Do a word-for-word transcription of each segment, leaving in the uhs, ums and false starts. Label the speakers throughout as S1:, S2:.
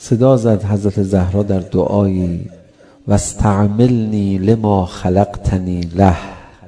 S1: صدا زد حضرت زهرا در دعایی و استعملنی لما خلقتنی له.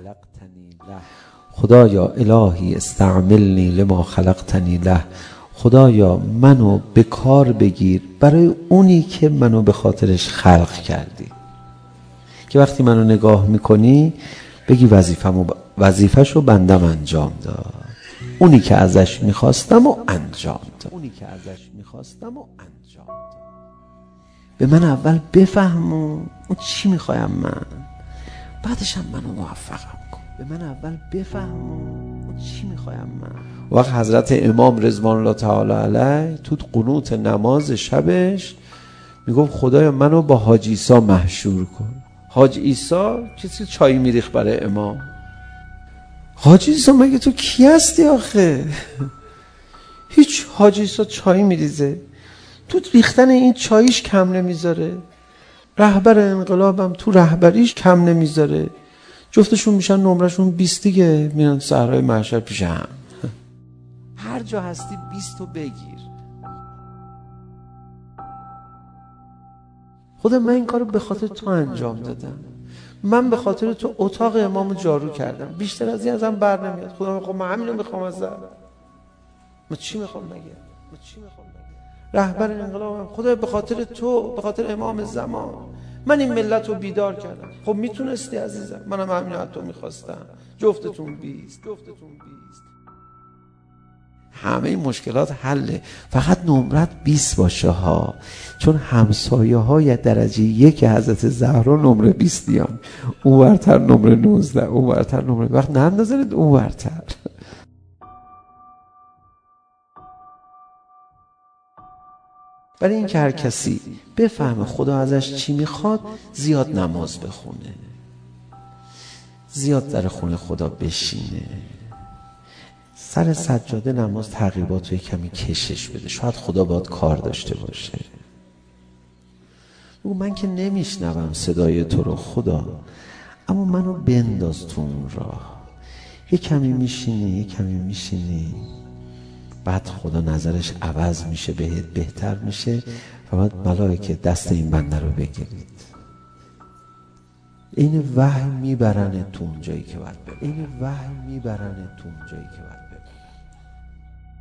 S1: خدایا الهی استعملنی لما خلقتنی له، خدایا منو به کار بگیر برای اونی که منو به خاطرش خلق کردی، که وقتی منو نگاه میکنی بگی وظیفه‌مو وظیفه‌شو بندم انجام داد، اونی که ازش میخواستم و انجام داد اونی که ازش میخواستم و انجام داد. به من اول بفهمون اون چی میخوایم من، بعدش هم منو موفقم کن. به من اول بفهمون اون چی میخوایم من. وقت حضرت امام رضوان الله تعالی علیه تو قنوت نماز شبش میگفت خدایا منو با حاج عیسی محشور کن. حاج عیسی کسی چای میریخت برای امام. حاج عیسی مگه تو کی هستی آخه؟ هیچ. حاج عیسی چای میریزه، تو ریختن این چایش کم نمیذاره، رهبر انقلابم تو رهبریش کم نمیذاره، جفتشون میشن نمرشون بیست دیگه، میرن صحرای محشر پیش هم. هر جا هستی بیست رو بگیر. خدا من این کارو به خاطر تو انجام دادم، من به خاطر تو اتاق امامو جارو کردم، بیشتر از این ازم بر نمیاد. خدا میگه من همینو میخوام ازت. من چی میخوام مگه؟ من چی میخوام مگه؟ رهبر انقلابم، خدا به خاطر تو، به خاطر امام زمان من این ملت رو بیدار کردم. خب میتونستی عزیزم، منم همینو از تو میخواستم. جفتتون بیست جفتتون بیست همه این مشکلات حله، فقط نمرت بیست باشه ها، چون همسایه های درجه یک حضرت زهرا نمره بیستیان، اون ورتر نمره نوزده، اون ورتر نمره، وقت نندازنید اون ورتر. برای این که هر کسی بفهمه خدا ازش چی میخواد، زیاد نماز بخونه، زیاد در خونه خدا بشینه، سر سجاده نماز تقریبات رو کمی کشش بده، شاید خدا باید کار داشته باشه. من که نمیشنوم صدای تو رو خدا، اما منو بنداز تو اون راه. یه کمی میشینی یه کمی میشینی، بعد خدا نظرش عوض میشه، بهت بهتر میشه و بعد ملائکه دست این بنده رو بگیرید، این وحی میبرنه تو اون جایی که باید ببره، این وحی میبرنه تو اون جایی که باید ببره.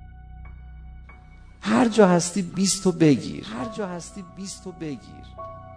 S1: هر جا هستی بیست رو بگیر، هر جا هستی بیست رو بگیر.